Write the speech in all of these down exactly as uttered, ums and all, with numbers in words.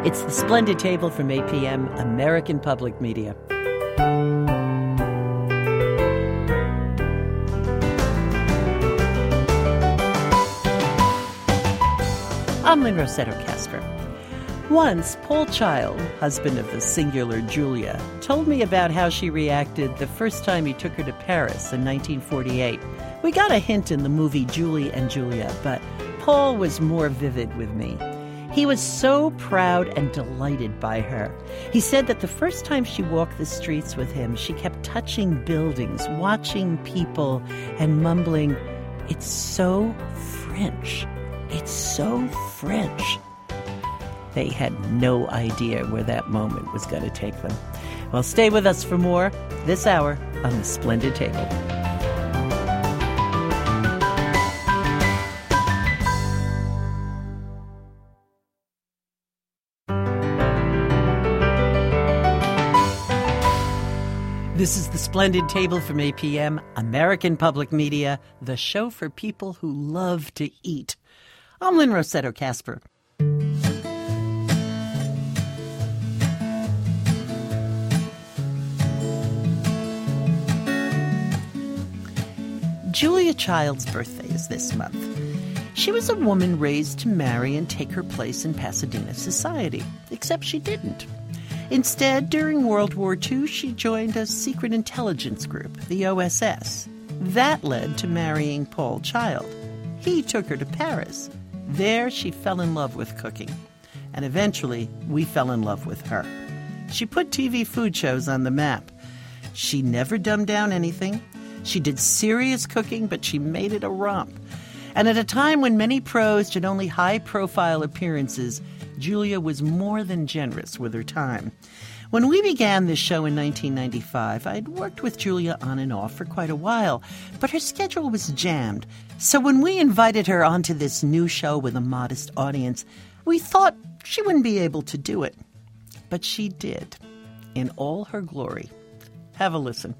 It's the Splendid Table from eight p.m., American Public Media. I'm Lynn Rossetto Kasper. Once, Paul Child, husband of the singular Julia, told me about how she reacted the first time he took her to Paris in nineteen forty-eight. We got a hint in the movie Julie and Julia, but Paul was more vivid with me. He was so proud and delighted by her. He said that the first time she walked the streets with him, she kept touching buildings, watching people, and mumbling, "It's so French. It's so French." They had no idea where that moment was going to take them. Well, stay with us for more this hour on the Splendid Table. This is the Splendid Table from eight p.m., American Public Media, the show for people who love to eat. I'm Lynn Rossetto Kasper. Julia Child's birthday is this month. She was a woman raised to marry and take her place in Pasadena society, except she didn't. Instead, during World War Two, she joined a secret intelligence group, the O S S. That led to marrying Paul Child. He took her to Paris. There, she fell in love with cooking. And eventually, we fell in love with her. She put T V food shows on the map. She never dumbed down anything. She did serious cooking, but she made it a romp. And at a time when many pros did only high-profile appearances, Julia was more than generous with her time. When we began this show in nineteen ninety-five, I'd worked with Julia on and off for quite a while, but her schedule was jammed. So when we invited her onto this new show with a modest audience, we thought she wouldn't be able to do it. But she did, in all her glory. Have a listen.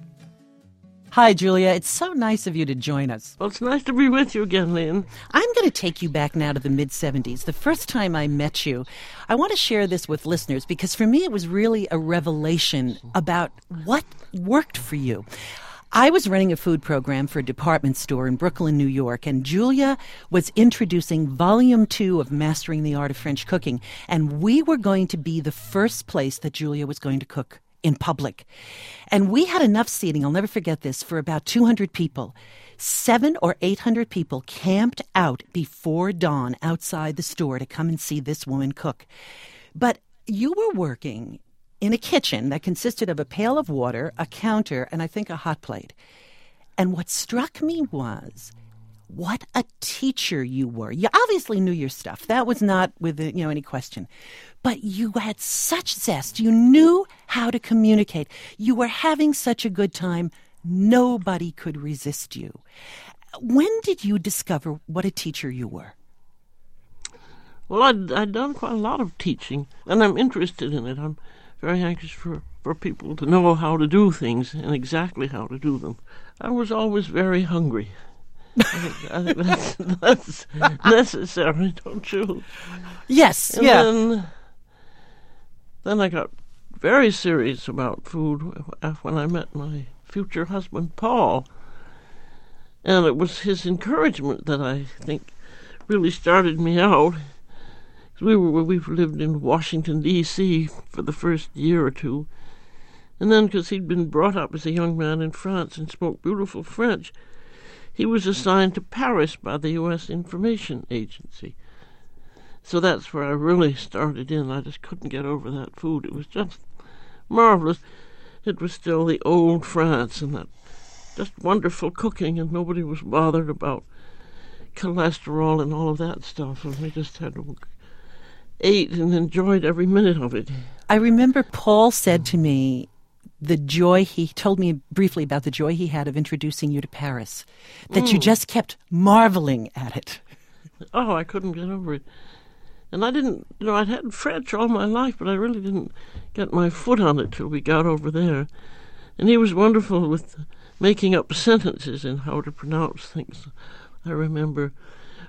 Hi, Julia. It's so nice of you to join us. Well, it's nice to be with you again, Lynn. I'm going to take you back now to the mid-seventies, the first time I met you. I want to share this with listeners because for me it was really a revelation about what worked for you. I was running a food program for a department store in Brooklyn, New York, and Julia was introducing Volume two of Mastering the Art of French Cooking, and we were going to be the first place that Julia was going to cook in public. And we had enough seating, I'll never forget this, for about two hundred people. Seven or eight hundred people camped out before dawn outside the store to come and see this woman cook. But you were working in a kitchen that consisted of a pail of water, a counter, and I think a hot plate. And what struck me was what a teacher you were. You obviously knew your stuff. That was not with you know any question. But you had such zest. You knew how to communicate. You were having such a good time. Nobody could resist you. When did you discover what a teacher you were? Well, I'd, I'd done quite a lot of teaching, and I'm interested in it. I'm very anxious for, for people to know how to do things and exactly how to do them. I was always very hungry. I think, I think that's, that's necessary, don't you? Yes, and yeah. Then, then I got very serious about food when I met my future husband, Paul. And it was his encouragement that I think really started me out. We were we've lived in Washington, D C for the first year or two. And then because he'd been brought up as a young man in France and spoke beautiful French, he was assigned to Paris by the U S Information Agency. So that's where I really started in. I just couldn't get over that food. It was just marvelous. It was still the old France and that just wonderful cooking, and nobody was bothered about cholesterol and all of that stuff. And we just had to ate and enjoyed every minute of it. I remember Paul said to me the joy, he told me briefly about the joy he had of introducing you to Paris, that mm. you just kept marveling at it. Oh, I couldn't get over it. And I didn't, you know, I'd had French all my life, but I really didn't get my foot on it till we got over there. And he was wonderful with making up sentences and how to pronounce things. I remember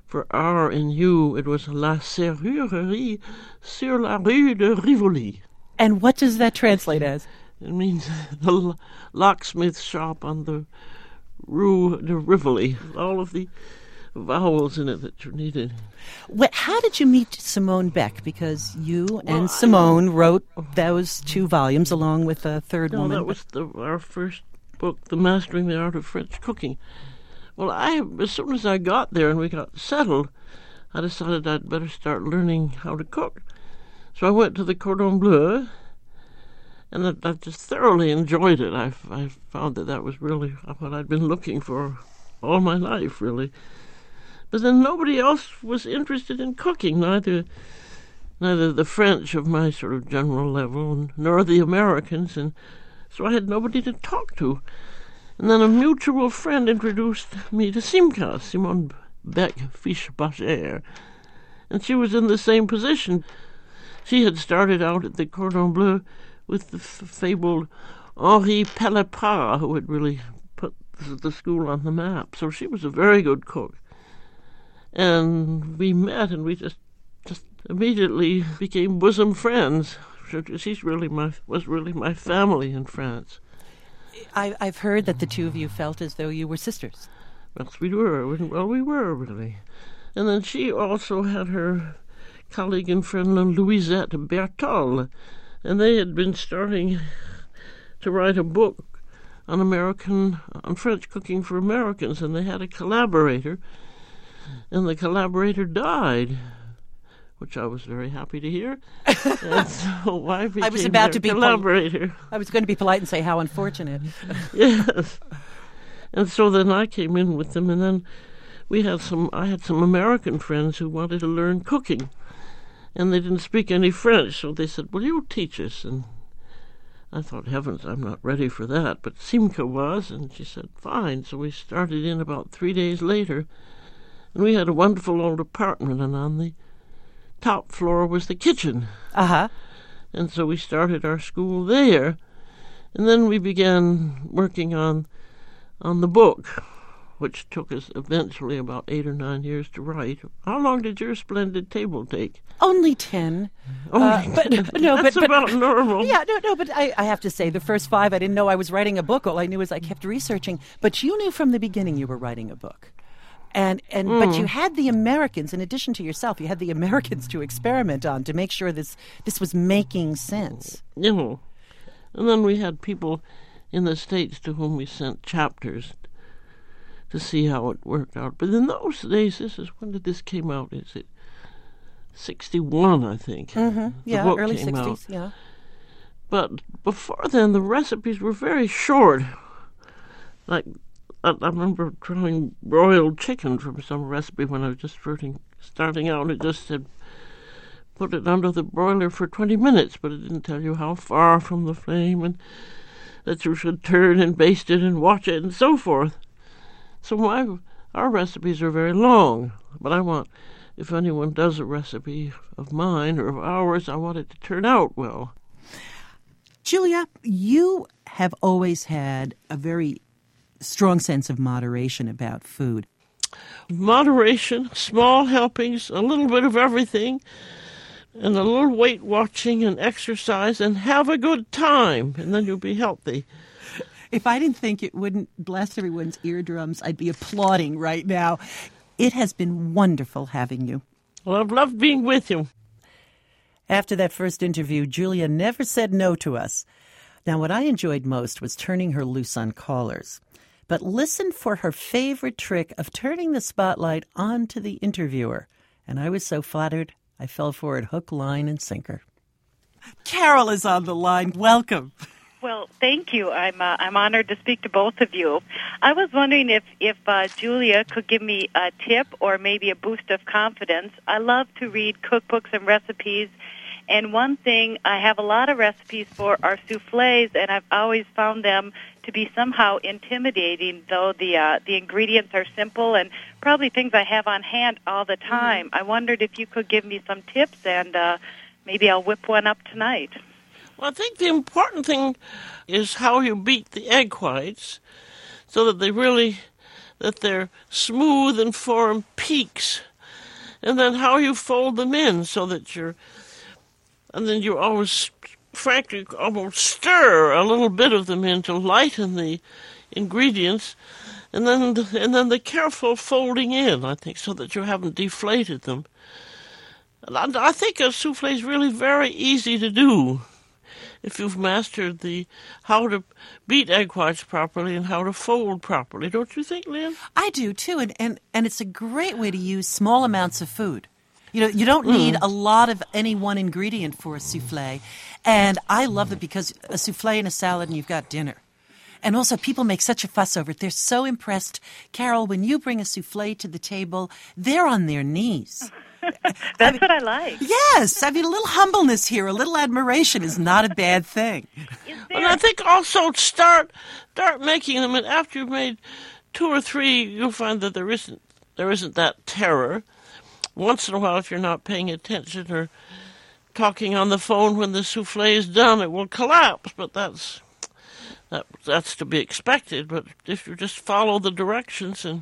for R and U, it was La Serrurerie sur la rue de Rivoli. And what does that translate as? It means the locksmith shop on the Rue de Rivoli. All of the vowels in it that you needed. Well, how did you meet Simone Beck? Because you well, and Simone I, wrote those two volumes along with a third no, woman. that was the, our first book, The Mastering the Art of French Cooking. Well, I as soon as I got there and we got settled, I decided I'd better start learning how to cook. So I went to the Cordon Bleu, and I, I just thoroughly enjoyed it. I, I found that that was really what I'd been looking for all my life, really. But then nobody else was interested in cooking, neither neither the French of my sort of general level, nor the Americans, and so I had nobody to talk to. And then a mutual friend introduced me to Simca, Simone Beck Fisch-Bacher, and she was in the same position. She had started out at the Cordon Bleu with the f- fabled Henri Pellepras, who had really put the school on the map. So she was a very good cook. And we met, and we just just immediately became bosom friends. She's really my was really my family in France. I, I've heard that the two of you felt as though you were sisters. Well, we were. Well, we were really. And then she also had her colleague and friend Louisette Bertol, and they had been starting to write a book on American on French cooking for Americans, and they had a collaborator. And the collaborator died, which I was very happy to hear. And so I became I was about to be collaborator. Pol- I was going to be polite and say how unfortunate. Yes. And so then I came in with them, and then we had some. I had some American friends who wanted to learn cooking, and they didn't speak any French, so they said, "Will you teach us?" And I thought, heavens, I'm not ready for that. But Simca was, and she said, fine. So we started in about three days later. And we had a wonderful old apartment, and on the top floor was the kitchen. Uh-huh. And so we started our school there. And then we began working on on the book, which took us eventually about eight or nine years to write. How long did your splendid table take? Only ten. Only uh, but no, That's but, but about normal. Yeah, no, no. But I, I have to say, the first five, I didn't know I was writing a book. All I knew is I kept researching. But you knew from the beginning you were writing a book. And and Mm. but you had the Americans, in addition to yourself, you had the Americans to experiment on to make sure this this was making sense. You know, and then we had people in the States to whom we sent chapters to see how it worked out. But in those days, this is when did this came out? Is it sixty-one? I think. Mm-hmm. Yeah, book early came sixties. out. Yeah. But before then, the recipes were very short. Like. I remember trying broiled chicken from some recipe when I was just starting, starting out. It just said, put it under the broiler for twenty minutes, but it didn't tell you how far from the flame and that you should turn and baste it and watch it and so forth. So my our recipes are very long, but I want, if anyone does a recipe of mine or of ours, I want it to turn out well. Julia, you have always had a very strong sense of moderation about food. Moderation, small helpings, a little bit of everything, and a little weight watching and exercise, and have a good time, and then you'll be healthy. If I didn't think it wouldn't blast everyone's eardrums, I'd be applauding right now. It has been wonderful having you. Well, I've loved being with you. After that first interview, Julia never said no to us. Now, what I enjoyed most was turning her loose on callers. But listen for her favorite trick of turning the spotlight onto the interviewer. And I was so flattered, I fell for it hook, line, and sinker. Carol is on the line. Welcome. Well, thank you. I'm uh, I'm honored to speak to both of you. I was wondering if, if uh, Julia could give me a tip or maybe a boost of confidence. I love to read cookbooks and recipes. And one thing I have a lot of recipes for are soufflés, and I've always found them to be somehow intimidating, though the uh, the ingredients are simple and probably things I have on hand all the time. Mm-hmm. I wondered if you could give me some tips, and uh, maybe I'll whip one up tonight. Well, I think the important thing is how you beat the egg whites so that they really, that they're smooth and form peaks and then how you fold them in so that you're, and then you always, frankly, almost stir a little bit of them in to lighten the ingredients, and then the, and then the careful folding in, I think, so that you haven't deflated them. And I, I think a souffle is really very easy to do if you've mastered the how to beat egg whites properly and how to fold properly. Don't you think, Lynn? I do, too, and, and, and it's a great way to use small amounts of food. You know, you don't need mm. a lot of any one ingredient for a souffle, and I love it because a souffle and a salad and you've got dinner. And also, people make such a fuss over it. They're so impressed. Carol, when you bring a souffle to the table, they're on their knees. That's I mean, what I like. Yes. I mean, a little humbleness here, a little admiration is not a bad thing. And I think also start start making them, and after you've made two or three, you'll find that there isn't there isn't that terror. Once in a while, if you're not paying attention or talking on the phone when the souffle is done, it will collapse, but that's... That, that's to be expected, but if you just follow the directions and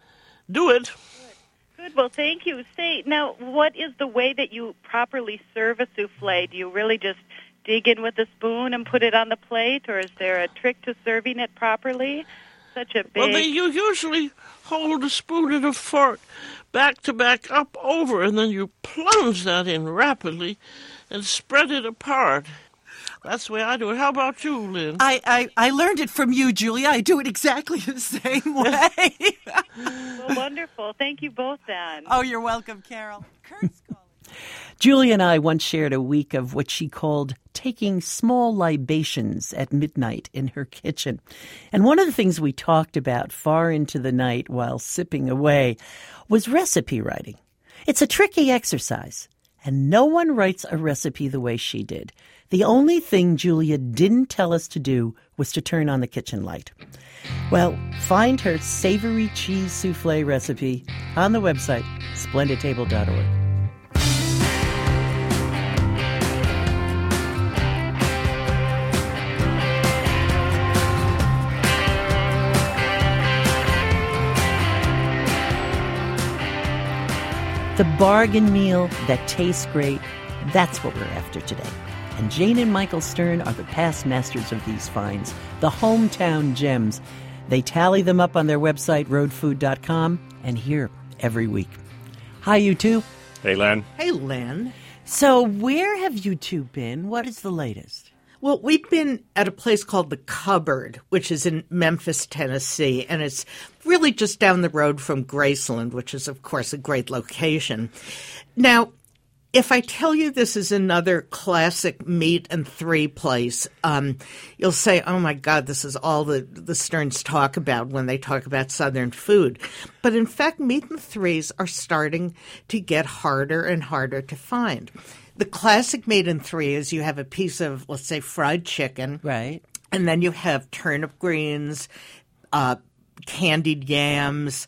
do it. Good. Good. Well, thank you. Say, now, what is the way that you properly serve a souffle? Do you really just dig in with a spoon and put it on the plate, or is there a trick to serving it properly? Such a big... Well, they, you usually hold a spoon and a fork back to back up over, and then you plunge that in rapidly and spread it apart. That's the way I do it. How about you, Lynn? I, I, I learned it from you, Julia. I do it exactly the same way. Well, wonderful. Thank you both, then. Oh, you're welcome, Carol. Kurt's calling. Julia and I once shared a week of what she called taking small libations at midnight in her kitchen. And one of the things we talked about far into the night while sipping away was recipe writing. It's a tricky exercise, and no one writes a recipe the way she did. The only thing Julia didn't tell us to do was to turn on the kitchen light. Well, find her savory cheese souffle recipe on the website, splendid table dot org. The bargain meal that tastes great, that's what we're after today. And Jane and Michael Stern are the past masters of these finds, the hometown gems. They tally them up on their website, road food dot com, and here every week. Hi, you two. Hey, Len. Hey, Len. So where have you two been? What is the latest? Well, we've been at a place called The Cupboard, which is in Memphis, Tennessee, and it's really just down the road from Graceland, which is, of course, a great location. Now, if I tell you this is another classic meat and three place, um, you'll say, oh, my God, this is all the, the Sterns talk about when they talk about Southern food. But in fact, meat and threes are starting to get harder and harder to find. The classic meat and three is you have a piece of, let's say, fried chicken. Right. And then you have turnip greens, uh, candied yams,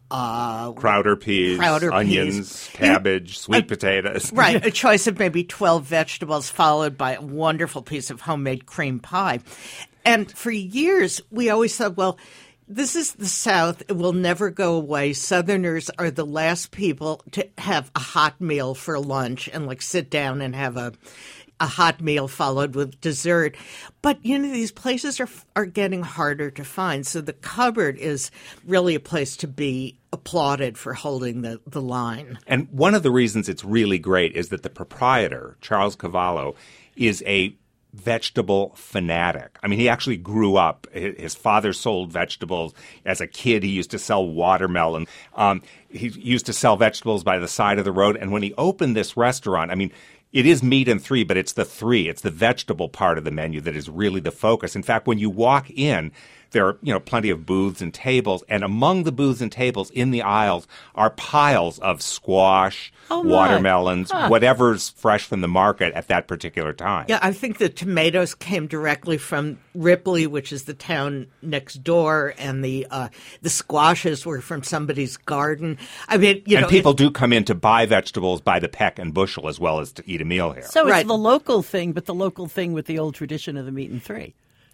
Uh, Crowder peas, Crowder onions, peas. cabbage, sweet uh, potatoes. Right, a choice of maybe twelve vegetables followed by a wonderful piece of homemade cream pie. And for years, we always thought, well, this is the South. It will never go away. Southerners are the last people to have a hot meal for lunch and, like, sit down and have a a hot meal followed with dessert. But, you know, these places are are getting harder to find. So the Cupboard is really a place to be applauded for holding the, the line. And one of the reasons it's really great is that the proprietor, Charles Cavallo, is a vegetable fanatic. I mean, he actually grew up. His father sold vegetables. As a kid, he used to sell watermelon. Um, he used to sell vegetables by the side of the road. And when he opened this restaurant, I mean, it is meat and three, but it's the three. It's the vegetable part of the menu that is really the focus. In fact, when you walk in, there are, you know, plenty of booths and tables, and among the booths and tables in the aisles are piles of squash, oh watermelons, huh. whatever's fresh from the market at that particular time. Yeah, I think the tomatoes came directly from Ripley, which is the town next door, and the uh, the squashes were from somebody's garden. I mean, you and know, people it, do come in to buy vegetables by the peck and bushel as well as to eat a meal here. So right. It's the local thing, but the local thing with the old tradition of the meat and three.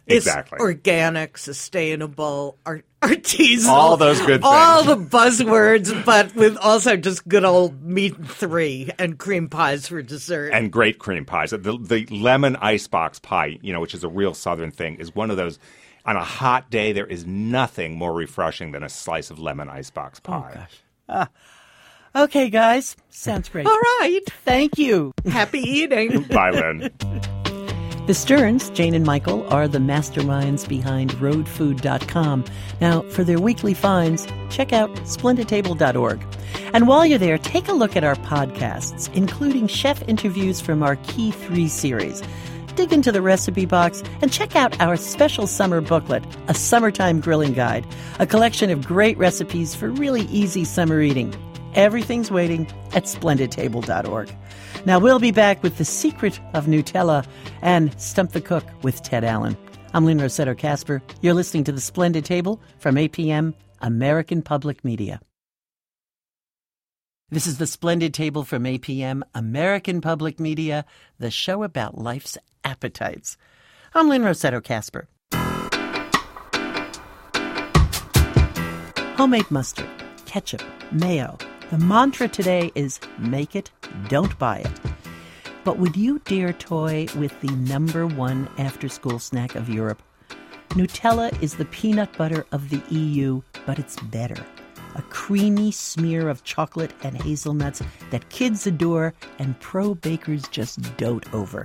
Exactly. It's organic, sustainable, art- artisanal. All those good All things. the buzzwords, but with also just good old meat and three and cream pies for dessert. And great cream pies. The, the lemon icebox pie, you know, which is a real Southern thing, is one of those. On a hot day, there is nothing more refreshing than a slice of lemon icebox pie. Oh, gosh. Ah. Okay, guys. Sounds great. All right. Thank you. Happy eating. Bye, Lynn. The Stearns, Jane and Michael, are the masterminds behind road food dot com. Now, for their weekly finds, check out splendid table dot org. And while you're there, take a look at our podcasts, including chef interviews from our Key three series. Dig into the recipe box and check out our special summer booklet, A Summertime Grilling Guide, a collection of great recipes for really easy summer eating. Everything's waiting at splendid table dot org. Now, we'll be back with The Secret of Nutella and Stump the Cook with Ted Allen. I'm Lynn Rossetto Kasper. You're listening to The Splendid Table from A P M, American Public Media. This is The Splendid Table from A P M, American Public Media, the show about life's appetites. I'm Lynn Rossetto Kasper. Homemade mustard, ketchup, mayo. The mantra today is make it, don't buy it. But would you dare toy with the number one after-school snack of Europe? Nutella is the peanut butter of the E U, but it's better. A creamy smear of chocolate and hazelnuts that kids adore and pro-bakers just dote over.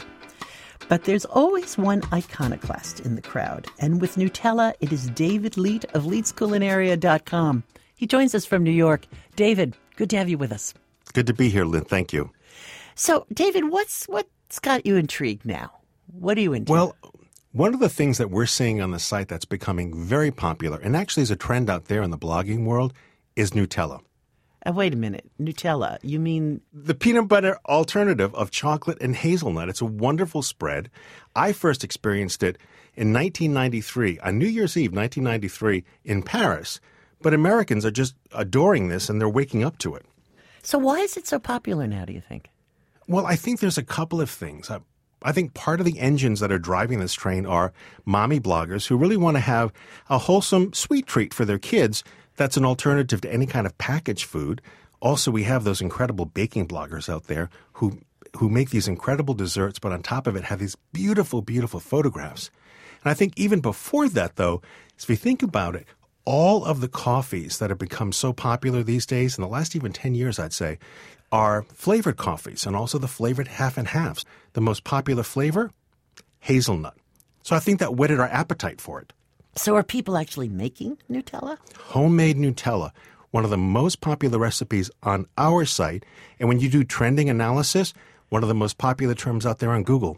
But there's always one iconoclast in the crowd, and with Nutella, it is David Leet of leets culinaria dot com. He joins us from New York. David, good to have you with us. Good to be here, Lynn. Thank you. So, David, what's what's got you intrigued now? What are you into? Well, one of the things that we're seeing on the site that's becoming very popular, and actually is a trend out there in the blogging world, is Nutella. Uh, wait a minute. Nutella, you mean... The peanut butter alternative of chocolate and hazelnut. It's a wonderful spread. I first experienced it in nineteen ninety-three, on New Year's Eve, nineteen ninety-three, in Paris. But Americans are just adoring this, and they're waking up to it. So why is it so popular now, do you think? Well, I think there's a couple of things. I, I think part of the engines that are driving this train are mommy bloggers who really want to have a wholesome sweet treat for their kids that's an alternative to any kind of packaged food. Also, we have those incredible baking bloggers out there who who make these incredible desserts, but on top of it have these beautiful, beautiful photographs. And I think even before that, though, if you think about it, all of the coffees that have become so popular these days, in the last even ten years, I'd say, are flavored coffees and also the flavored half and halves. The most popular flavor, hazelnut. So I think that whetted our appetite for it. So are people actually making Nutella? Homemade Nutella, one of the most popular recipes on our site. And when you do trending analysis, one of the most popular terms out there on Google.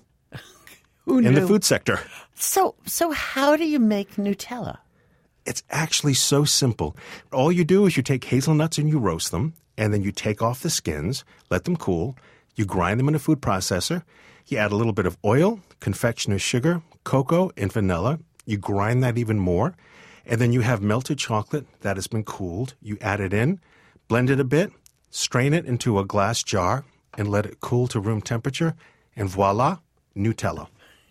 Who in knew? the food sector. So, so how do you make Nutella? It's actually so simple. All you do is you take hazelnuts and you roast them, and then you take off the skins, let them cool, you grind them in a food processor, you add a little bit of oil, confectioner's sugar, cocoa, and vanilla. You grind that even more, and then you have melted chocolate that has been cooled. You add it in, blend it a bit, strain it into a glass jar, and let it cool to room temperature, and voila, Nutella.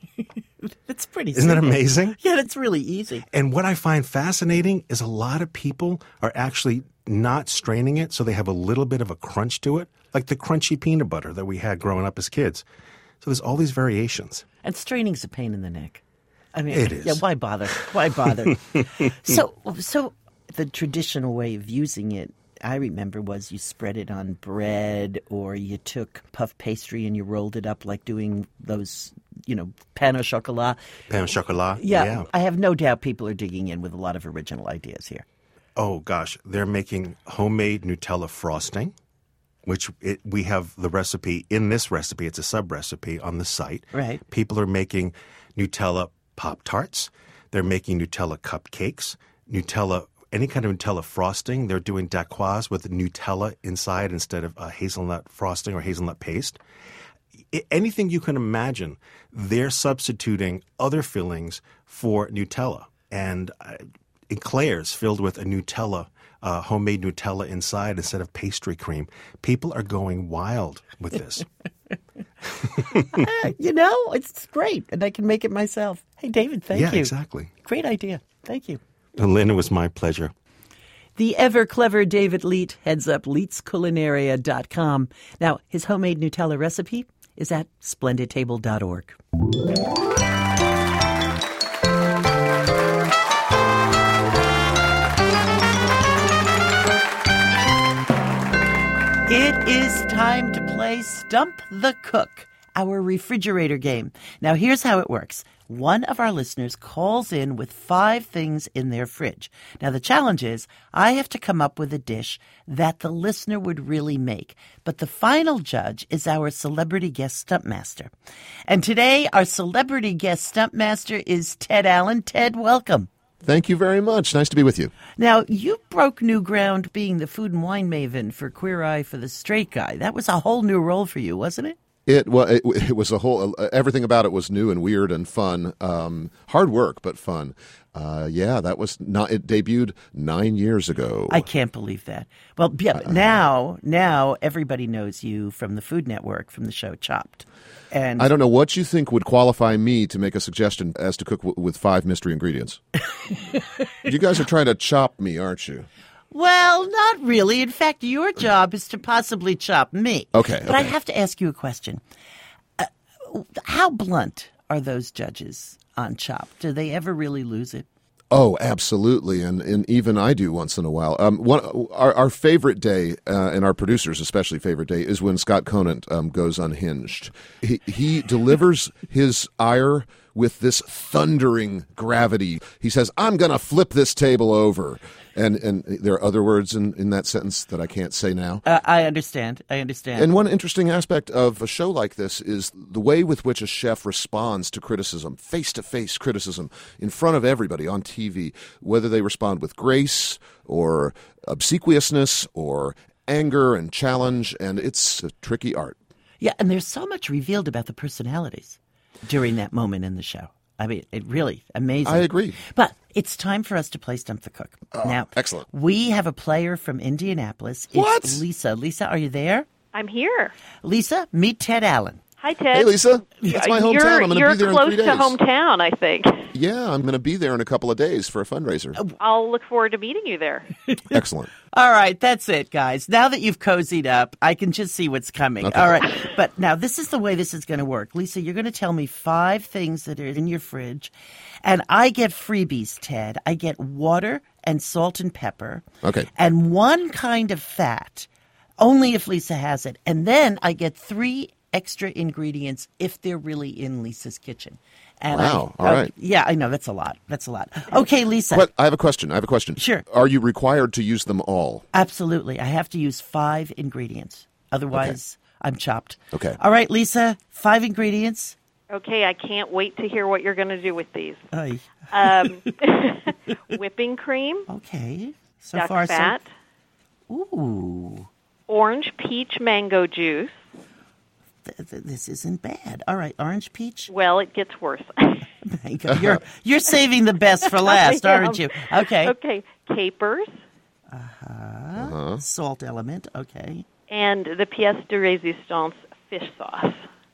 It's pretty Isn't that simple. amazing? Yeah, that's really easy. And what I find fascinating is a lot of people are actually not straining it, so they have a little bit of a crunch to it, like the crunchy peanut butter that we had growing up as kids. So there's all these variations. And straining's a pain in the neck. I mean, It is. Yeah, why bother? Why bother? so, so the traditional way of using it, I remember, was you spread it on bread, or you took puff pastry and you rolled it up like doing those, you know, pain au chocolat. Pain au chocolat. Yeah, yeah. I have no doubt people are digging in with a lot of original ideas here. Oh, gosh. They're making homemade Nutella frosting, which it, we have the recipe in this recipe. It's a sub-recipe on the site. Right. People are making Nutella Pop-Tarts. They're making Nutella cupcakes, Nutella, any kind of Nutella frosting. They're doing dacquoise with Nutella inside instead of a hazelnut frosting or hazelnut paste. I, anything you can imagine, they're substituting other fillings for Nutella. And uh, eclairs filled with a Nutella, uh, homemade Nutella inside instead of pastry cream. People are going wild with this. You know, it's great, and I can make it myself. Hey, David, thank yeah, you. exactly. Great idea. Thank you. And Lynn, it was my pleasure. The ever-clever David Leet heads up leets culinaria dot com. Now, his homemade Nutella recipe is at splendid table dot org. It is time to play Stump the Cook, our refrigerator game. Now, here's how it works. One of our listeners calls in with five things in their fridge. Now, the challenge is I have to come up with a dish that the listener would really make. But the final judge is our celebrity guest stump master. And today, our celebrity guest stump master is Ted Allen. Ted, welcome. Thank you very much. Nice to be with you. Now, you broke new ground being the food and wine maven for Queer Eye for the Straight Guy. That was a whole new role for you, wasn't it? It well, it, it was a whole. Uh, everything about it was new and weird and fun. Um, hard work, but fun. Uh, yeah, that was not. It debuted nine years ago. I can't believe that. Well, yeah, but now, now everybody knows you from the Food Network, from the show Chopped. And I don't know what you think would qualify me to make a suggestion as to cook w- with five mystery ingredients. You guys are trying to chop me, aren't you? Well, not really. In fact, your job is to possibly chop me. Okay, But I okay. have to ask you a question. Uh, how blunt are those judges on Chopped? Do they ever really lose it? Oh, absolutely, and and even I do once in a while. Um, one our our favorite day, uh, and our producers' especially favorite day, is when Scott Conant um, goes unhinged. He he delivers his ire with this thundering gravity. He says, "I'm going to flip this table over," and and there are other words in, in that sentence that I can't say now. Uh, I understand. I understand. And one interesting aspect of a show like this is the way with which a chef responds to criticism, face-to-face criticism, in front of everybody on T V, whether they respond with grace or obsequiousness or anger and challenge, and it's a tricky art. Yeah, and there's so much revealed about the personalities during that moment in the show. I mean, it really amazing. I agree. But it's time for us to play Stump the Cook. Oh, now, excellent. We have a player from Indianapolis. It's What? Lisa. Lisa, are you there? I'm here. Lisa, meet Ted Allen. Hi, Ted. Hey, Lisa. That's my hometown. You're, I'm going to you're be there in close three days. to hometown, I think. Yeah, I'm going to be there in a couple of days for a fundraiser. I'll look forward to meeting you there. Excellent. All right, that's it, guys. Now that you've cozied up, I can just see what's coming. Okay. All right, but now this is the way this is going to work. Lisa, you're going to tell me five things that are in your fridge, and I get freebies, Ted. I get water and salt and pepper. Okay. And one kind of fat, only if Lisa has it. And then I get three extra ingredients if they're really in Lisa's kitchen. And Wow, I, all right. Yeah, I know, that's a lot. That's a lot. Okay, Lisa. But I have a question. I have a question. Sure. Are you required to use them all? Absolutely. I have to use five ingredients. Otherwise, I'm chopped. Okay. All right, Lisa, five ingredients. Okay, I can't wait to hear what you're going to do with these. Aye. Um, whipping cream, Okay. So duck far, fat, so. Ooh. orange peach mango juice. Th- th- this isn't bad. All right, orange peach. Well, it gets worse. Mango. You're, you're saving the best for last, I am. aren't you? Okay. Okay, capers Uh-huh. Salt element. Okay. and the pièce de résistance fish sauce.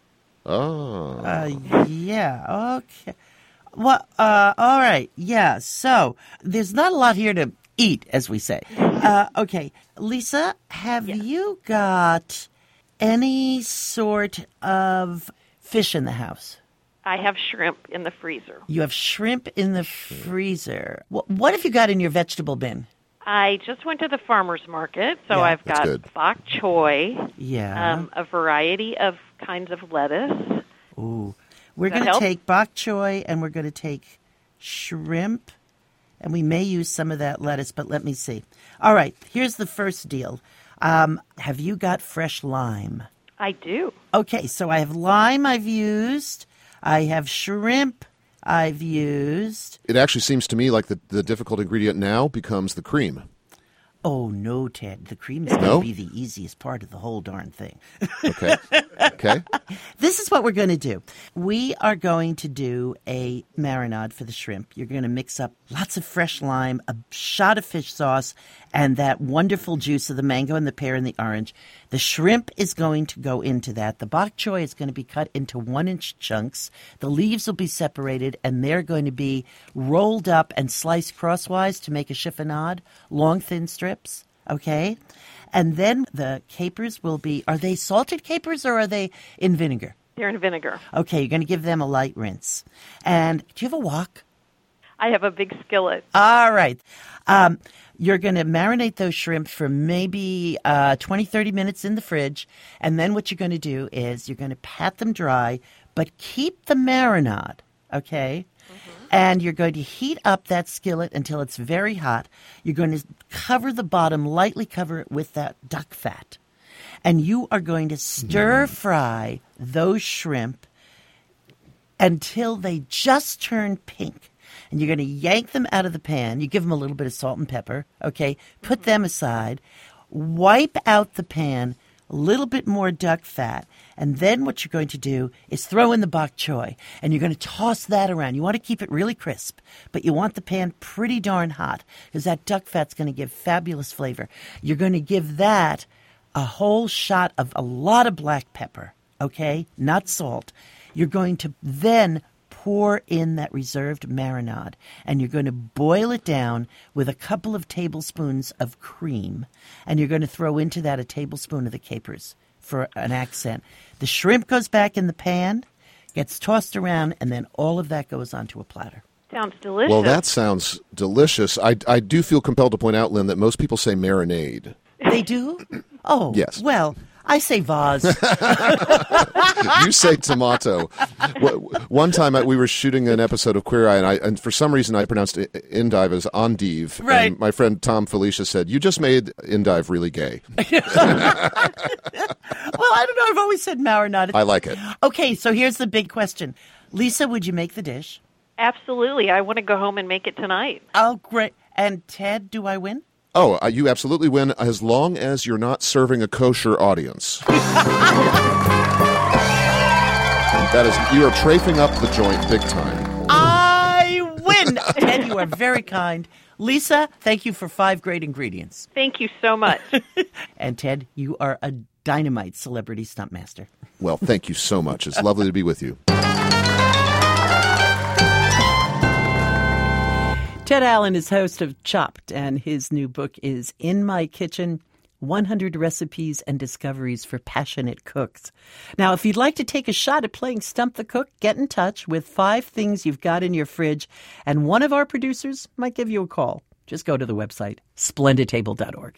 Oh. Uh, yeah. Okay. Well, uh, all right. Yeah. So there's not a lot here to eat, as we say. Uh, okay. Lisa, have you got any sort of fish in the house? I have shrimp in the freezer. You have shrimp in the freezer. Wh- What have you got in your vegetable bin? I just went to the farmer's market, so Yeah, I've that's got good. bok choy, Yeah. um, a variety of kinds of lettuce. Ooh. We're Does that going to help? take bok choy and we're going to take shrimp, and we may use some of that lettuce, but let me see. All right, here's the first deal. Um, have you got fresh lime? I do. Okay, so I have lime I've used. I have shrimp I've used. It actually seems to me like the, the difficult ingredient now becomes the cream. Oh, no, Ted. The cream is going to No? be the easiest part of the whole darn thing. Okay. Okay. This is what we're going to do. We are going to do a marinade for the shrimp. You're going to mix up lots of fresh lime, a shot of fish sauce, and that wonderful juice of the mango and the pear and the orange. The shrimp is going to go into that. The bok choy is going to be cut into one-inch chunks. The leaves will be separated, and they're going to be rolled up and sliced crosswise to make a chiffonade, long, thin strips, okay? And then the capers will be, are they salted capers or are they in vinegar? They're in vinegar. Okay, you're going to give them a light rinse. And do you have a wok? I have a big skillet. All right. Um, you're going to marinate those shrimp for maybe uh, twenty, thirty minutes in the fridge. And then what you're going to do is you're going to pat them dry, but keep the marinade, okay? And you're going to heat up that skillet until it's very hot. You're going to cover the bottom, lightly cover it with that duck fat. And you are going to stir fry those shrimp until they just turn pink. And you're going to yank them out of the pan. You give them a little bit of salt and pepper, okay? Put them aside. Wipe out the pan, a little bit more duck fat. And then what you're going to do is throw in the bok choy, and you're going to toss that around. You want to keep it really crisp, but you want the pan pretty darn hot because that duck fat's going to give fabulous flavor. You're going to give that a whole shot of a lot of black pepper, okay, not salt. You're going to then pour in that reserved marinade, and you're going to boil it down with a couple of tablespoons of cream, and you're going to throw into that a tablespoon of the capers for an accent. The shrimp goes back in the pan, gets tossed around, and then all of that goes onto a platter. Sounds delicious. Well, that sounds delicious. I, I do feel compelled to point out, Lynn, that most people say marinade. They do? Oh, yes. Well, I say vase. You say tomato. One time I, we were shooting an episode of Queer Eye, and, I, and for some reason I pronounced endive as endive. Right. And my friend Tom Felicia said, "You just made endive really gay." Well, I don't know. I've always said marinade. I like it. Okay, so here's the big question. Lisa, would you make the dish? Absolutely. I want to go home and make it tonight. Oh, great. And Ted, do I win? Oh, uh, you absolutely win as long as you're not serving a kosher audience. That is, you are trafing up the joint big time. I win. Ted, you are very kind. Lisa, thank you for five great ingredients. Thank you so much. And Ted, you are a dynamite celebrity stuntmaster. Well, thank you so much. It's lovely to be with you. Ted Allen is host of Chopped, and his new book is In My Kitchen, one hundred Recipes and Discoveries for Passionate Cooks. Now, if you'd like to take a shot at playing Stump the Cook, get in touch with five things you've got in your fridge, and one of our producers might give you a call. Just go to the website, splendid table dot org.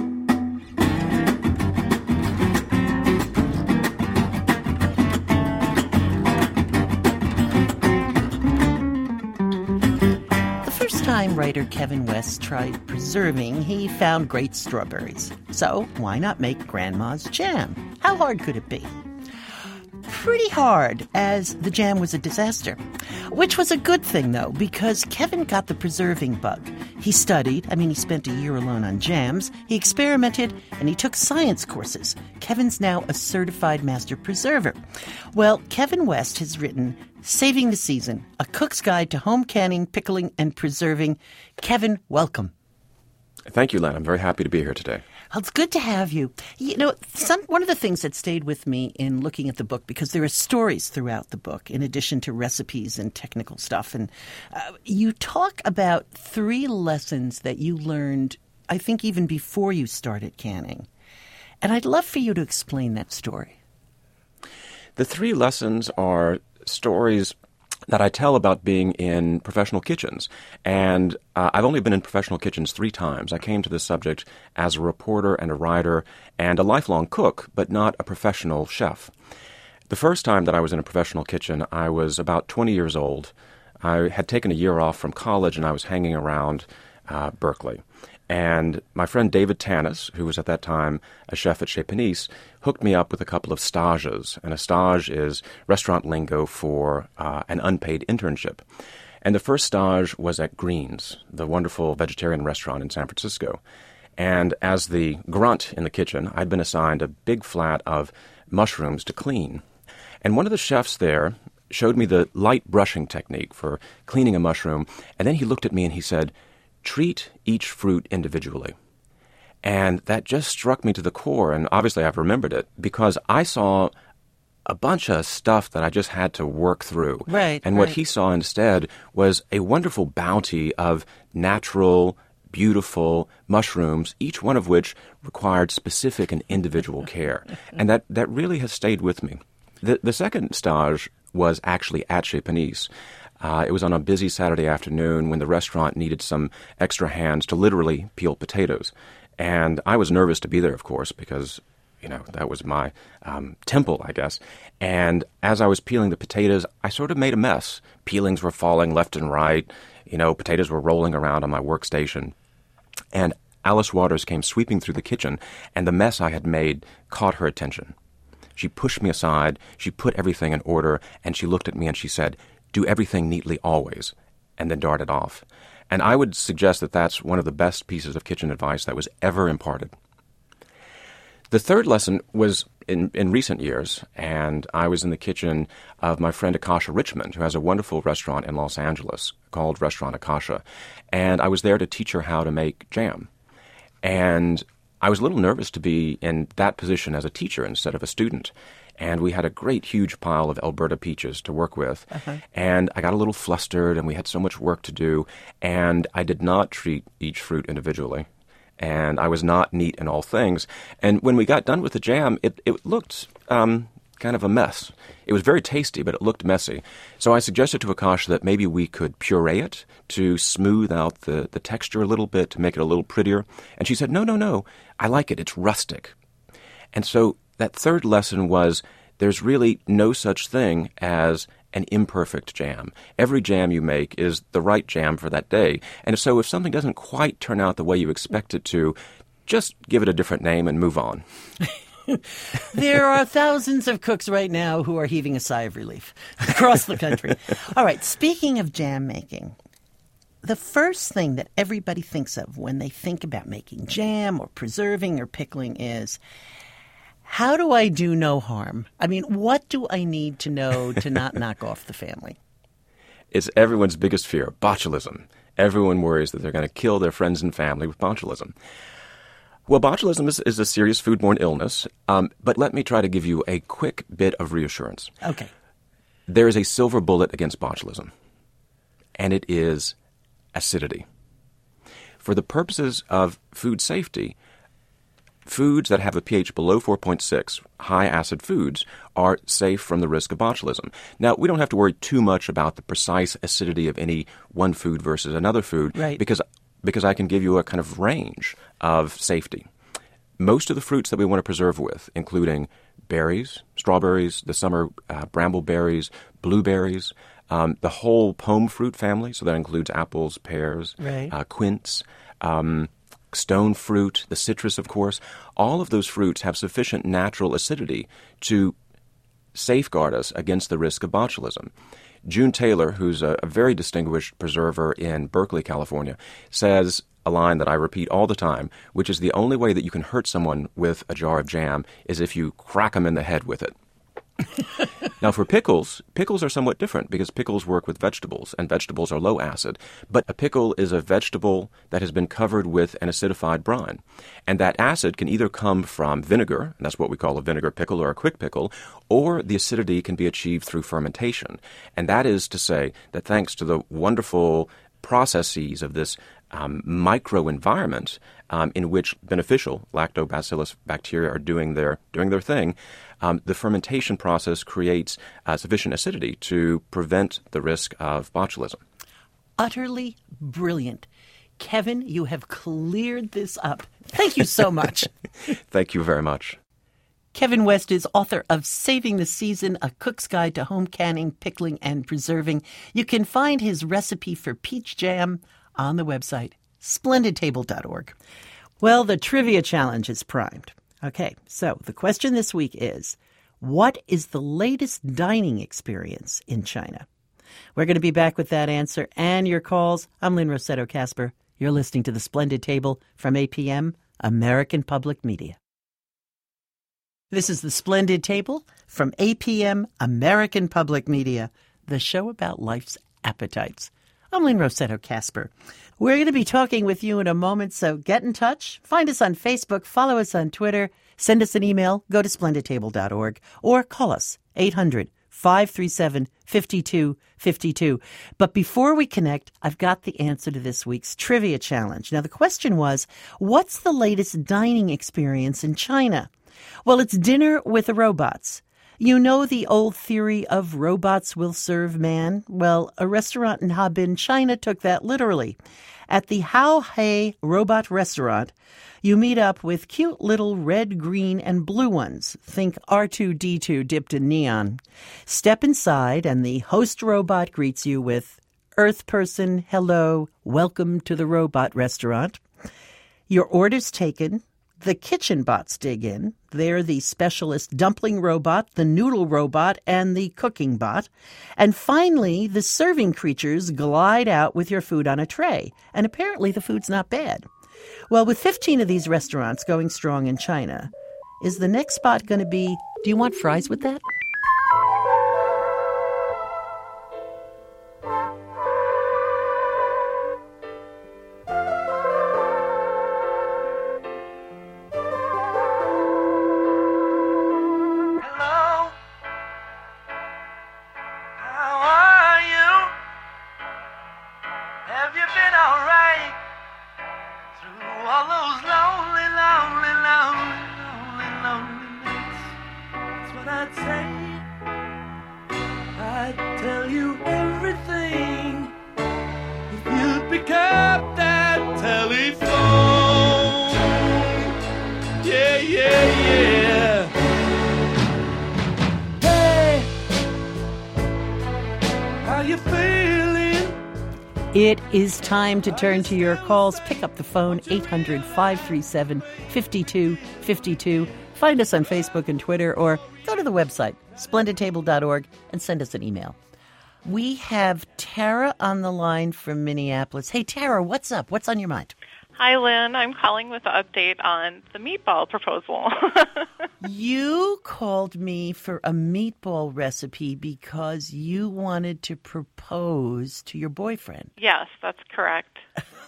Time writer Kevin West tried preserving, he found great strawberries. So why not make Grandma's jam? How hard could it be? Pretty hard, as the jam was a disaster. Which was a good thing, though, because Kevin got the preserving bug. He studied, I mean, he spent a year alone on jams, he experimented, and he took science courses. Kevin's now a certified master preserver. Well, Kevin West has written Saving the Season, A Cook's Guide to Home Canning, Pickling, and Preserving. Kevin, welcome. Thank you, Len. I'm very happy to be here today. Well, it's good to have you. You know, some one of the things that stayed with me in looking at the book, because there are stories throughout the book, in addition to recipes and technical stuff, and uh, you talk about three lessons that you learned, I think, even before you started canning. And I'd love for you to explain that story. The three lessons are stories that I tell about being in professional kitchens. And uh, I've only been in professional kitchens three times. I came to this subject as a reporter and a writer and a lifelong cook, but not a professional chef. The first time that I was in a professional kitchen, I was about twenty years old. I had taken a year off from college, and I was hanging around uh, Berkeley. And my friend David Tanis, who was at that time a chef at Chez Panisse, hooked me up with a couple of stages. And a stage is restaurant lingo for uh, an unpaid internship. And the first stage was at Green's, the wonderful vegetarian restaurant in San Francisco. And as the grunt in the kitchen, I'd been assigned a big flat of mushrooms to clean. And one of the chefs there showed me the light brushing technique for cleaning a mushroom, and then he looked at me and he said, treat each fruit individually. And that just struck me to the core, and obviously I've remembered it, because I saw a bunch of stuff that I just had to work through. Right. And what right. he saw instead was a wonderful bounty of natural, beautiful mushrooms, each one of which required specific and individual care. And that, that really has stayed with me. The, the second stage was actually at Chez Panisse. Uh, it was on a busy Saturday afternoon when the restaurant needed some extra hands to literally peel potatoes. And I was nervous to be there, of course, because, you know, that was my um, temple, I guess. And as I was peeling the potatoes, I sort of made a mess. Peelings were falling left and right. You know, potatoes were rolling around on my workstation. And Alice Waters came sweeping through the kitchen, and the mess I had made caught her attention. She pushed me aside, she put everything in order, and she looked at me and she said, do everything neatly always, and then darted off. And I would suggest that that's one of the best pieces of kitchen advice that was ever imparted. The third lesson was in, in recent years, and I was in the kitchen of my friend Akasha Richmond, who has a wonderful restaurant in Los Angeles called Restaurant Akasha. And I was there to teach her how to make jam. And I was a little nervous to be in that position as a teacher instead of a student. And we had a great, huge pile of Alberta peaches to work with. Uh-huh. And I got a little flustered, and we had so much work to do. And I did not treat each fruit individually. And I was not neat in all things. And when we got done with the jam, it, it looked um, kind of a mess. It was very tasty, but it looked messy. So I suggested to Akasha that maybe we could puree it to smooth out the, the texture a little bit, to make it a little prettier. And she said, no, no, no, I like it. It's rustic. And so that third lesson was there's really no such thing as an imperfect jam. Every jam you make is the right jam for that day. And so if something doesn't quite turn out the way you expect it to, just give it a different name and move on. There are thousands of cooks right now who are heaving a sigh of relief across the country. All right, speaking of jam making, the first thing that everybody thinks of when they think about making jam or preserving or pickling is, how do I do no harm? I mean, what do I need to know to not knock off the family? It's everyone's biggest fear, botulism. Everyone worries that they're going to kill their friends and family with botulism. Well, botulism is, is a serious foodborne illness, um, but let me try to give you a quick bit of reassurance. Okay. There is a silver bullet against botulism, and it is acidity. For the purposes of food safety, foods that have a pH below four point six, high-acid foods, are safe from the risk of botulism. Now, we don't have to worry too much about the precise acidity of any one food versus another food, right, because because I can give you a kind of range of safety. Most of the fruits that we want to preserve with, including berries, strawberries, the summer uh, brambleberries, blueberries, um, the whole pome fruit family, so that includes apples, pears, right, uh, quince, um, stone fruit, the citrus, of course. All of those fruits have sufficient natural acidity to safeguard us against the risk of botulism. June Taylor, who's a, a very distinguished preserver in Berkeley, California, says a line that I repeat all the time, which is the only way that you can hurt someone with a jar of jam is if you crack them in the head with it. Now, for pickles, pickles are somewhat different because pickles work with vegetables, and vegetables are low acid. But a pickle is a vegetable that has been covered with an acidified brine. And that acid can either come from vinegar, and that's what we call a vinegar pickle or a quick pickle, or the acidity can be achieved through fermentation. And that is to say that thanks to the wonderful processes of this um, microenvironment um, in which beneficial lactobacillus bacteria are doing their doing their thing, um, the fermentation process creates uh, sufficient acidity to prevent the risk of botulism. Utterly brilliant. Kevin, you have cleared this up. Thank you so much. Thank you very much. Kevin West is author of Saving the Season, A Cook's Guide to Home Canning, Pickling, and Preserving. You can find his recipe for peach jam on the website, splendid table dot org. Well, the trivia challenge is primed. Okay, so the question this week is, what is the latest dining experience in China? We're going to be back with that answer and your calls. I'm Lynn Rossetto Kasper. You're listening to The Splendid Table from A P M, American Public Media. This is The Splendid Table from A P M, American Public Media, the show about life's appetites. I'm Lynn Rossetto Kasper. We're going to be talking with you in a moment, so get in touch. Find us on Facebook, follow us on Twitter, send us an email, go to splendid table dot org, or call us, eight hundred, five three seven, five two five two. But before we connect, I've got the answer to this week's trivia challenge. Now, the question was, what's the latest dining experience in China? Well, it's dinner with the robots. You know the old theory of robots will serve man? Well, a restaurant in Harbin, China took that literally. At the Hao Hei Robot Restaurant, you meet up with cute little red, green, and blue ones. Think R two D two dipped in neon. Step inside, and the host robot greets you with, "Earth person, hello, welcome to the robot restaurant." Your order's taken. The kitchen bots dig in. They're the specialist dumpling robot, the noodle robot, and the cooking bot. And finally, the serving creatures glide out with your food on a tray. And apparently the food's not bad. Well, with fifteen of these restaurants going strong in China, is the next spot going to be, do you want fries with that? It is time to turn to your calls. Pick up the phone, eight hundred, five three seven, five two five two. Find us on Facebook and Twitter, or go to the website, splendid table dot org, and send us an email. We have Tara on the line from Minneapolis. Hey, Tara, what's up? What's on your mind? Hi, Lynn. I'm calling with an update on the meatball proposal. You called me for a meatball recipe because you wanted to propose to your boyfriend. Yes, that's correct.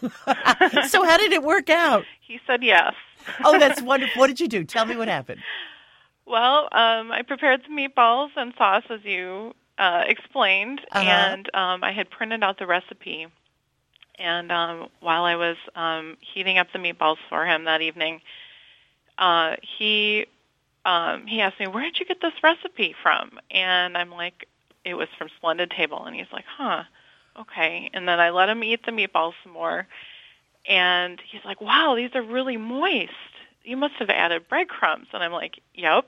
So how did it work out? He said yes. Oh, that's wonderful. What did you do? Tell me what happened. Well, um, I prepared some meatballs and sauce, as you uh, explained, uh-huh. and um, I had printed out the recipe. And um, while I was um, heating up the meatballs for him that evening, uh, he um, he asked me, "Where did you get this recipe from?" And I'm like, "It was from Splendid Table." And he's like, "Huh, okay." And then I let him eat the meatballs some more. And he's like, "Wow, these are really moist. You must have added breadcrumbs." And I'm like, "Yep."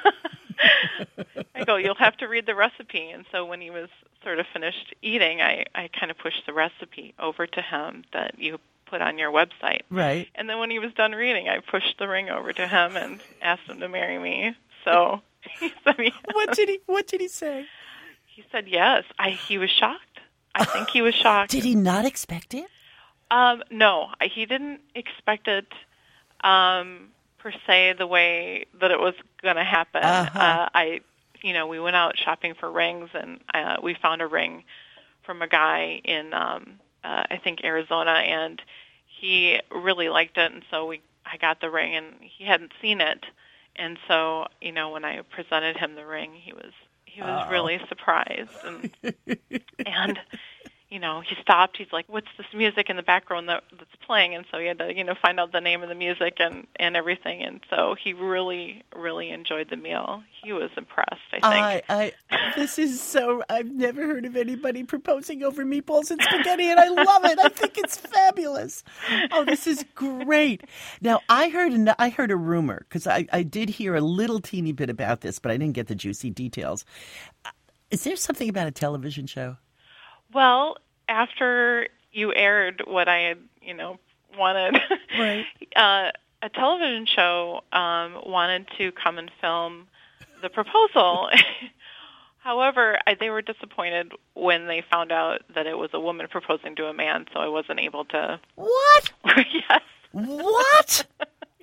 I go, "You'll have to read the recipe." And so when he was sort of finished eating, I, I kind of pushed the recipe over to him that you put on your website. Right. And then when he was done reading, I pushed the ring over to him and asked him to marry me. So he said yes. What did he What did he say? He said yes. I he was shocked. I think he was shocked. Did he not expect it? Um, no, he didn't expect it um, per se the way that it was going to happen. Uh-huh. Uh, I, you know, we went out shopping for rings, and uh, we found a ring from a guy in, um, uh, I think, Arizona, and he really liked it, and so we, I got the ring, and he hadn't seen it, and so, you know, when I presented him the ring, he was he was oh. really surprised, and and. You know, he stopped. He's like, "What's this music in the background that, that's playing?" And so he had to, you know, find out the name of the music and, and everything. And so he really, really enjoyed the meal. He was impressed, I think. I, I, this is so, I've never heard of anybody proposing over meatballs and spaghetti, and I love it. I think it's fabulous. Oh, this is great. Now, I heard, I heard a rumor, because I, I did hear a little teeny bit about this, but I didn't get the juicy details. Is there something about a television show? Well, after you aired what I had, you know, wanted, right. uh, a television show um, wanted to come and film the proposal. However, I, they were disappointed when they found out that it was a woman proposing to a man, so I wasn't able to. What? Yes. What?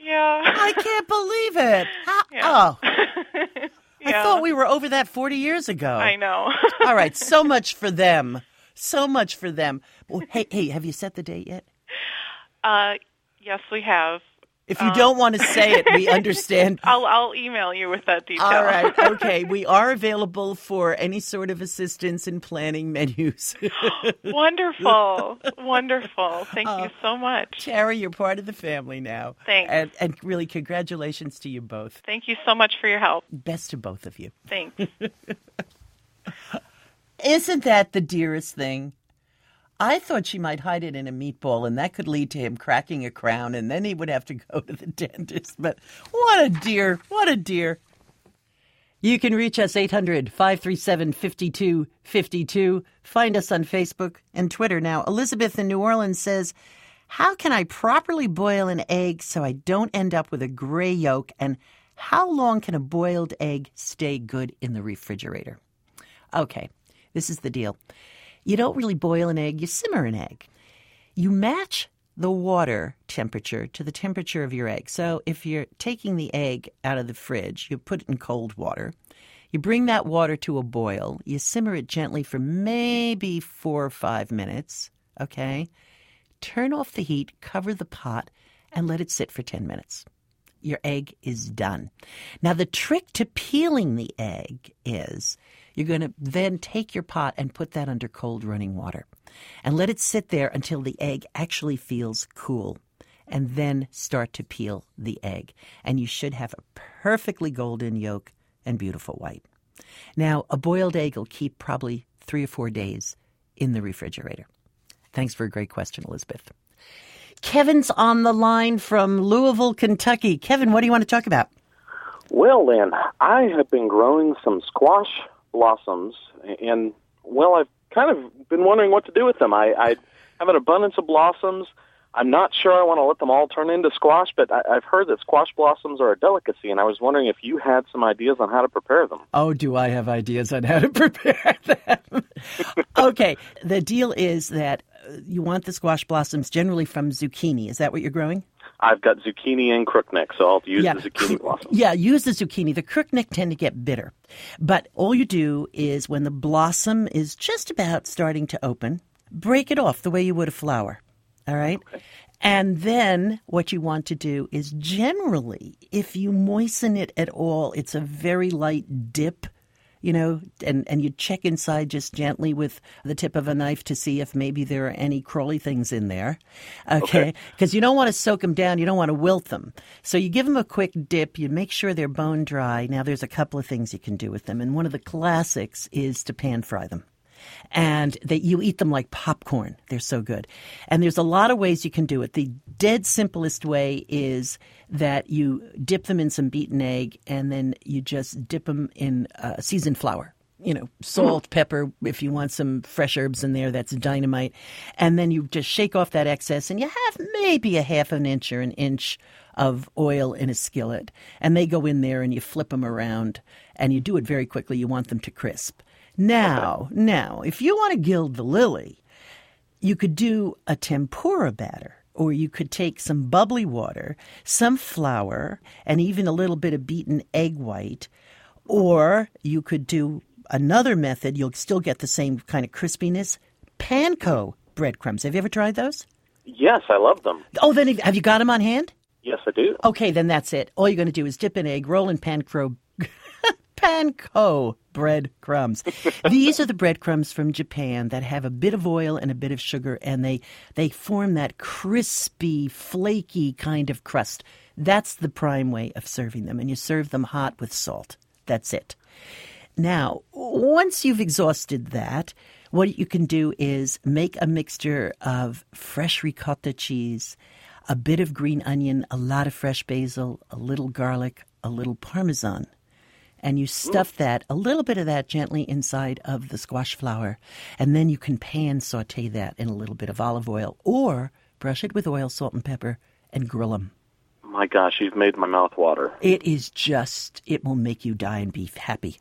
Yeah. I can't believe it. How, Yeah. Oh, Yeah. I thought we were over that forty years ago. I know. All right, so much for them. So much for them. Well, hey, hey, have you set the date yet? Uh, yes, we have. If you Um, don't want to say it, we understand. I'll I'll email you with that detail. All right, okay. We are available for any sort of assistance in planning menus. Wonderful. Wonderful. Thank you so much. Terry, you're part of the family now. Thanks. And, and really, congratulations to you both. Thank you so much for your help. Best to both of you. Thanks. Isn't that the dearest thing? I thought she might hide it in a meatball, and that could lead to him cracking a crown, and then he would have to go to the dentist. But what a dear, what a dear. You can reach us eight hundred, five three seven, five two five two. Find us on Facebook and Twitter. Now, Elizabeth in New Orleans says, how can I properly boil an egg so I don't end up with a gray yolk, and how long can a boiled egg stay good in the refrigerator? Okay, this is the deal. You don't really boil an egg, you simmer an egg. You match the water temperature to the temperature of your egg. So if you're taking the egg out of the fridge, you put it in cold water. You bring that water to a boil. You simmer it gently for maybe four or five minutes, okay? Turn off the heat, cover the pot, and let it sit for ten minutes. Your egg is done. Now, the trick to peeling the egg is you're going to then take your pot and put that under cold running water and let it sit there until the egg actually feels cool, and then start to peel the egg. And you should have a perfectly golden yolk and beautiful white. Now, a boiled egg will keep probably three or four days in the refrigerator. Thanks for a great question, Elizabeth. Kevin's on the line from Louisville, Kentucky. Kevin, what do you want to talk about? Well, then, I have been growing some squash blossoms, and, well, I've kind of been wondering what to do with them. I, I have an abundance of blossoms. I'm not sure I want to let them all turn into squash, but I, I've heard that squash blossoms are a delicacy, and I was wondering if you had some ideas on how to prepare them. Oh, do I have ideas on how to prepare them? Okay, the deal is that you want the squash blossoms generally from zucchini. Is that what you're growing? I've got zucchini and crookneck, so I'll use yeah. the zucchini blossoms. Yeah, use the zucchini. The crookneck tend to get bitter. But all you do is when the blossom is just about starting to open, break it off the way you would a flower. All right? Okay. And then what you want to do is generally, if you moisten it at all, it's a very light dip, you know, and, and you check inside just gently with the tip of a knife to see if maybe there are any crawly things in there, okay? Because okay. you don't want to soak them down. You don't want to wilt them. So you give them a quick dip. You make sure they're bone dry. Now, there's a couple of things you can do with them, and one of the classics is to pan fry them. And that you eat them like popcorn. They're so good. And there's a lot of ways you can do it. The dead simplest way is that you dip them in some beaten egg, and then you just dip them in uh, seasoned flour. You know, salt, pepper, if you want some fresh herbs in there, that's dynamite. And then you just shake off that excess, and you have maybe a half an inch or an inch of oil in a skillet. And they go in there, and you flip them around, and you do it very quickly. You want them to crisp. Now, now, if you want to gild the lily, you could do a tempura batter, or you could take some bubbly water, some flour, and even a little bit of beaten egg white, or you could do another method. You'll still get the same kind of crispiness. Panko breadcrumbs. Have you ever tried those? Yes, I love them. Oh, then have you got them on hand? Yes, I do. Okay, then that's it. All you're going to do is dip an egg, roll in panko Panko breadcrumbs. These are the breadcrumbs from Japan that have a bit of oil and a bit of sugar, and they they form that crispy, flaky kind of crust. That's the prime way of serving them, and you serve them hot with salt. That's it. Now, once you've exhausted that, what you can do is make a mixture of fresh ricotta cheese, a bit of green onion, a lot of fresh basil, a little garlic, a little Parmesan. And you stuff that, a little bit of that gently inside of the squash flour. And then you can pan saute that in a little bit of olive oil, or brush it with oil, salt, and pepper, and grill them. My gosh, you've made my mouth water. It is just, it will make you die and be happy.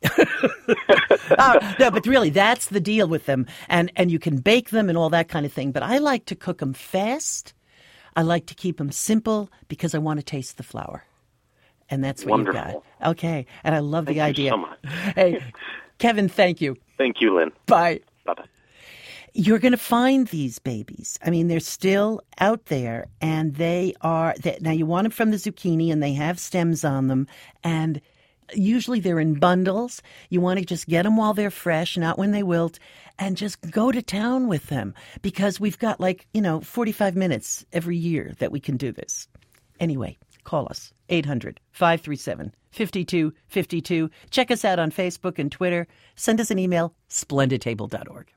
uh, no, but really, that's the deal with them. And, and you can bake them and all that kind of thing. But I like to cook them fast. I like to keep them simple because I want to taste the flour. And that's what Wonderful. you've got. Okay. And I love Thank the you idea. so much. Hey, Kevin, thank you. Thank you, Lynn. Bye. Bye-bye. You're going to find these babies. I mean, they're still out there, and they are they, now you want them from the zucchini, and they have stems on them, and usually they're in bundles. You want to just get them while they're fresh, not when they wilt, and just go to town with them, because we've got like, you know, forty-five minutes every year that we can do this. Anyway, call us, eight hundred, five three seven, five two five two. Check us out on Facebook and Twitter. Send us an email, splendid table dot org.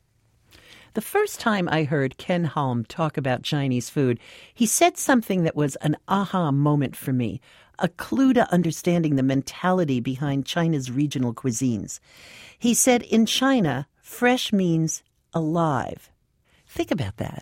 The first time I heard Ken Halm talk about Chinese food, he said something that was an aha moment for me, a clue to understanding the mentality behind China's regional cuisines. He said, in China, fresh means alive. Think about that.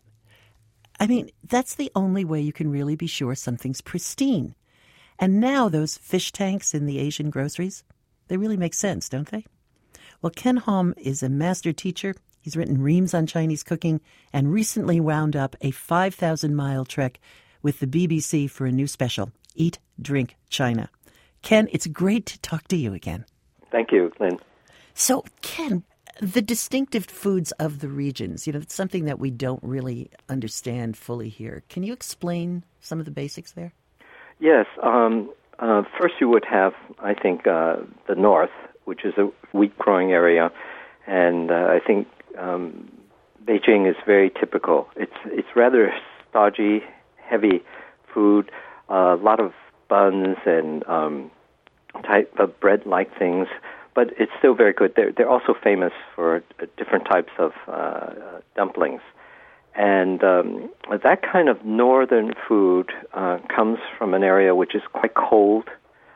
I mean, that's the only way you can really be sure something's pristine. And now those fish tanks in the Asian groceries, they really make sense, don't they? Well, Ken Halm is a master teacher. He's written reams on Chinese cooking and recently wound up a five thousand mile trek with the B B C for a new special, Eat, Drink, China. Ken, it's great to talk to you again. Thank you, Lynn. So, Ken, the distinctive foods of the regions, you know, it's something that we don't really understand fully here. Can you explain some of the basics there? Yes. Um, uh, first you would have, I think, uh, the north, which is a wheat-growing area, and uh, I think Um, Beijing is very typical. It's it's rather stodgy, heavy food, uh, a lot of buns and um, type of bread-like things, but it's still very good. They're they're also famous for uh, different types of uh, dumplings, and um, that kind of northern food uh, comes from an area which is quite cold,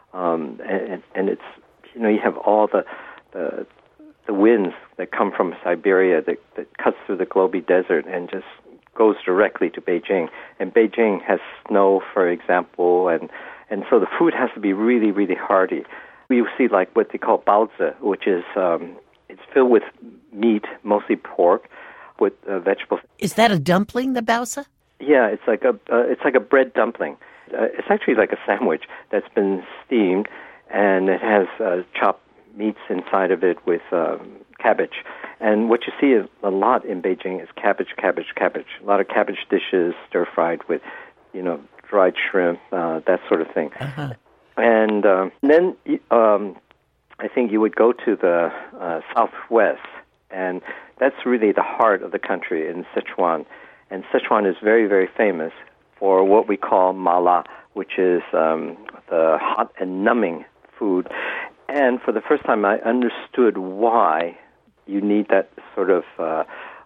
um, and, and it's you know you have all the the the winds that come from Siberia that, that cuts through the Gobi Desert and just goes directly to Beijing. And Beijing has snow, for example, and, and so the food has to be really, really hearty. We see like what they call baozi, which is um, it's filled with meat, mostly pork, with uh, vegetables. Is that a dumpling, the baozi? Yeah, it's like a uh, it's like a bread dumpling. Uh, it's actually like a sandwich that's been steamed, and it has uh, chopped meats inside of it with um, cabbage. And what you see is a lot in Beijing is cabbage, cabbage, cabbage. A lot of cabbage dishes stir-fried with, you know, dried shrimp, uh, that sort of thing. Uh-huh. And um, then um, I think you would go to the uh, southwest, and that's really the heart of the country in Sichuan. And Sichuan is very, very famous for what we call mala, which is um, the hot and numbing food. And for the first time, I understood why you need that sort of uh,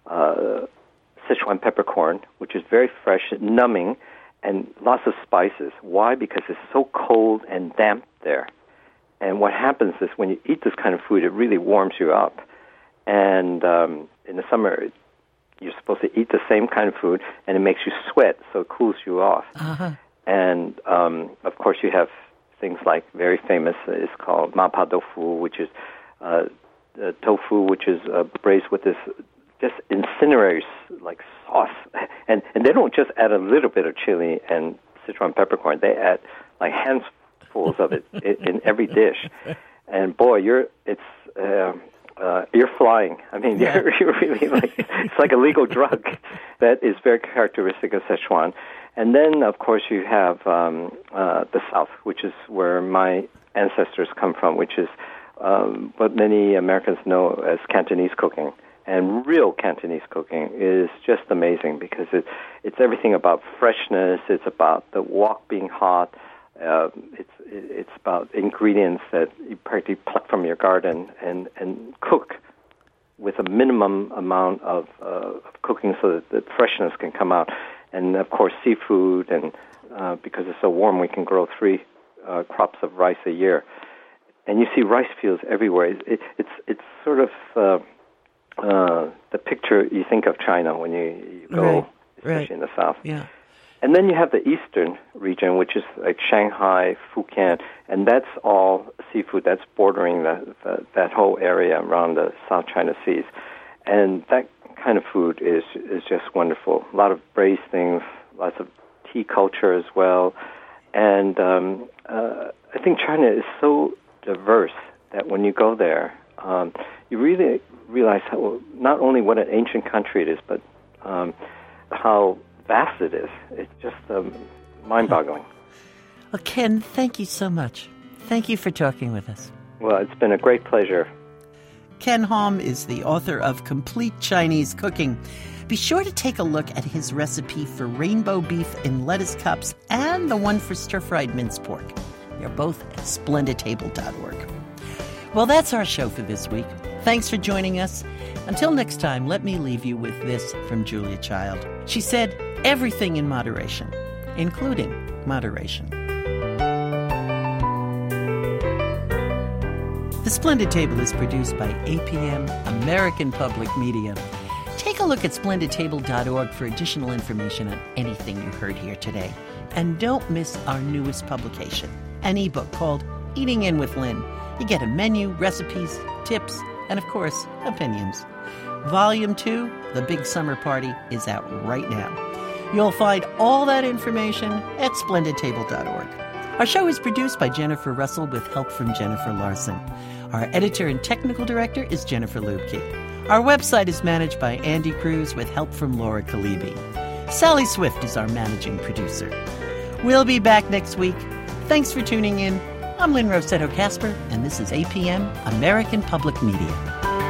uh, Sichuan peppercorn, which is very fresh, numbing, and lots of spices. Why? Because it's so cold and damp there. And what happens is when you eat this kind of food, it really warms you up. And um, in the summer, you're supposed to eat the same kind of food, and it makes you sweat, so it cools you off. Uh-huh. And, um, of course, you have things like very famous is called mapa tofu, which is uh, uh, tofu, which is uh, braised with this just incendiary like sauce, and and they don't just add a little bit of chili and Sichuan peppercorn; they add like handfuls of it in, in every dish. And boy, you're it's uh, uh, you're flying. I mean, yeah. you're, you're really like it's like a legal drug that is very characteristic of Sichuan. And then, of course, you have um, uh, the South, which is where my ancestors come from, which is um, what many Americans know as Cantonese cooking. And real Cantonese cooking is just amazing because it, it's everything about freshness. It's about the wok being hot. Uh, it's it's about ingredients that you practically pluck from your garden and, and cook with a minimum amount of, uh, of cooking so that the freshness can come out. And, of course, seafood, and uh, because it's so warm, we can grow three uh, crops of rice a year. And you see rice fields everywhere. It, it, it's it's sort of uh, uh, the picture you think of China when you, you go, right. especially right. in the south. Yeah. And then you have the eastern region, which is like Shanghai, Fujian, and that's all seafood. That's bordering the, the, that whole area around the South China Seas. And that kind of food is is just wonderful. A lot of braised things, lots of tea culture as well. And um, uh, I think China is so diverse that when you go there, um, you really realize how, not only what an ancient country it is, but um, how vast it is. It's just um, mind-boggling. Well, Ken, thank you so much. Thank you for talking with us. Well, it's been a great pleasure. Ken Hom is the author of Complete Chinese Cooking. Be sure to take a look at his recipe for rainbow beef in lettuce cups and the one for stir-fried minced pork. They're both at splendid table dot org. Well, that's our show for this week. Thanks for joining us. Until next time, let me leave you with this from Julia Child. She said, everything in moderation, including moderation. The Splendid Table is produced by A P M, American Public Media. Take a look at splendid table dot org for additional information on anything you heard here today. And don't miss our newest publication, an ebook called Eating In with Lynn. You get a menu, recipes, tips, and of course, opinions. Volume two, The Big Summer Party, is out right now. You'll find all that information at splendid table dot org. Our show is produced by Jennifer Russell with help from Jennifer Larson. Our editor and technical director is Jennifer Lubke. Our website is managed by Andy Cruz with help from Laura Kalibi. Sally Swift is our managing producer. We'll be back next week. Thanks for tuning in. I'm Lynn Rossetto Kasper, and this is A P M, American Public Media.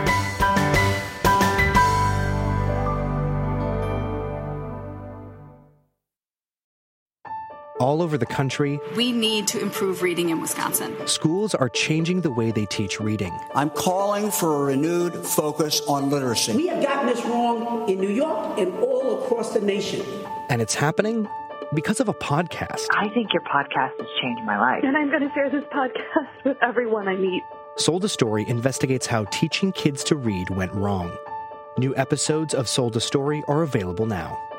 All over the country, we need to improve reading in Wisconsin. Schools are changing the way they teach reading. I'm calling for a renewed focus on literacy. We have gotten this wrong in New York and all across the nation. And it's happening because of a podcast. I think your podcast has changed my life. And I'm going to share this podcast with everyone I meet. Sold a Story investigates how teaching kids to read went wrong. New episodes of Sold a Story are available now.